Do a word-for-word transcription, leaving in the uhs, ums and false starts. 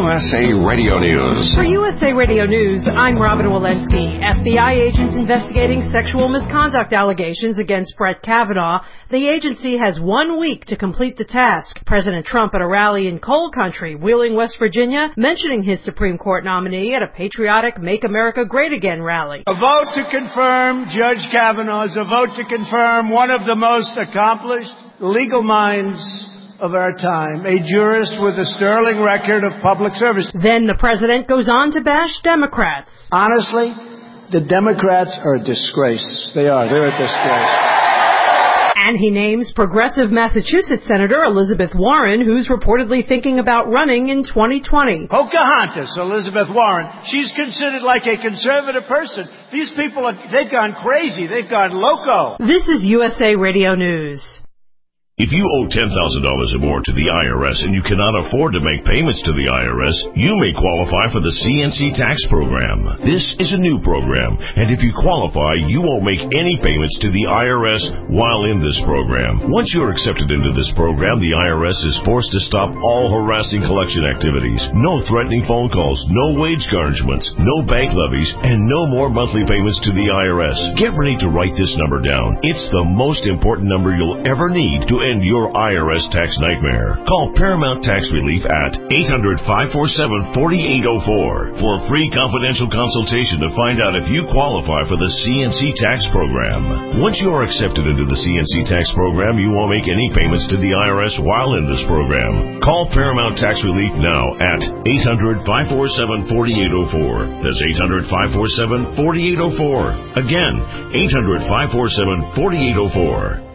S A Radio News. For U S A Radio News, I'm Robin Walensky. F B I agents investigating sexual misconduct allegations against Brett Kavanaugh. The agency has one week to complete the task. President Trump at a rally in coal country, Wheeling, West Virginia, mentioning his Supreme Court nominee at a patriotic Make America Great Again rally. A vote to confirm Judge Kavanaugh is a vote to confirm one of the most accomplished legal minds of our time, a jurist with a sterling record of public service. Then the president goes on to bash Democrats. Honestly, the Democrats are a disgrace. They are. They're a disgrace. And he names progressive Massachusetts Senator Elizabeth Warren, who's reportedly thinking about running in twenty twenty. Pocahontas, Elizabeth Warren. She's considered like a conservative person. These people, are, they've gone crazy. They've gone loco. This is U S A Radio News. If you owe ten thousand dollars or more to the I R S and you cannot afford to make payments to the I R S, you may qualify for the C N C tax program. This is a new program, and if you qualify, you won't make any payments to the I R S while in this program. Once you're accepted into this program, the I R S is forced to stop all harassing collection activities. No threatening phone calls, no wage garnishments, no bank levies, and no more monthly payments to the I R S. Get ready to write this number down. It's the most important number you'll ever need to end your I R S tax nightmare. Call Paramount Tax Relief at eight hundred, five four seven, four eight zero four for a free confidential consultation to find out if you qualify for the C N C tax program. Once you are accepted into the C N C tax program, you won't make any payments to the I R S while in this program. Call Paramount Tax Relief now at eight hundred, five four seven, four eight zero four. That's eight hundred, five four seven, four eight zero four. Again, eight hundred, five four seven, four eight zero four.